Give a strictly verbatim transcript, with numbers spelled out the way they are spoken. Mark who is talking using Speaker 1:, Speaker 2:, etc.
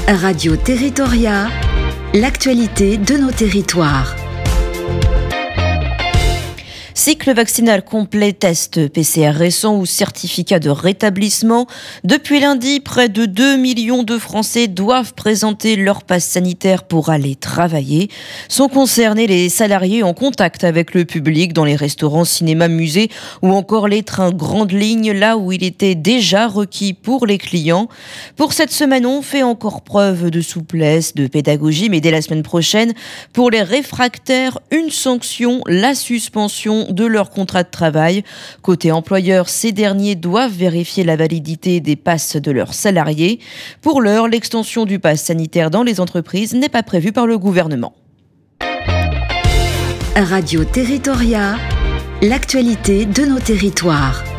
Speaker 1: Radio Territoria, l'actualité de nos territoires.
Speaker 2: Cycle vaccinal complet, test P C R récent ou certificat de rétablissement. Depuis lundi, près de deux millions de Français doivent présenter leur passe sanitaire pour aller travailler. Sont concernés les salariés en contact avec le public dans les restaurants, cinémas, musées ou encore les trains grandes lignes, là où il était déjà requis pour les clients. Pour cette semaine, on fait encore preuve de souplesse, de pédagogie, mais dès la semaine prochaine, pour les réfractaires, une sanction, la suspension de leur contrat de travail. Côté employeur, ces derniers doivent vérifier la validité des passes de leurs salariés. Pour l'heure, l'extension du pass sanitaire dans les entreprises n'est pas prévue par le gouvernement.
Speaker 1: Radio Territoria, l'actualité de nos territoires.